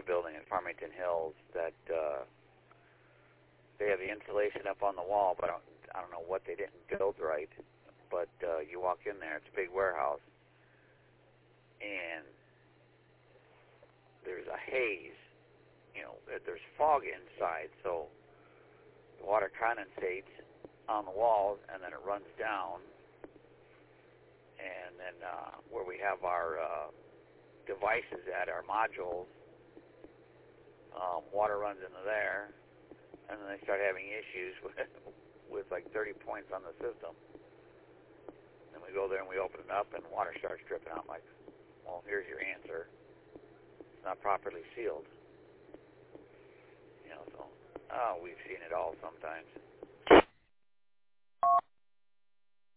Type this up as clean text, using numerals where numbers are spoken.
building in Farmington Hills that they have the insulation up on the wall, but I don't know what they didn't build right. But you walk in there, it's a big warehouse, and there's a haze. There's fog inside, so the water condensates on the walls, and then it runs down, and then where we have our devices at, our modules, water runs into there, and then they start having issues with like 30 points on the system. Then we go there and we open it up, and water starts dripping out. Like, well, here's your answer. It's not properly sealed. So we've seen it all sometimes.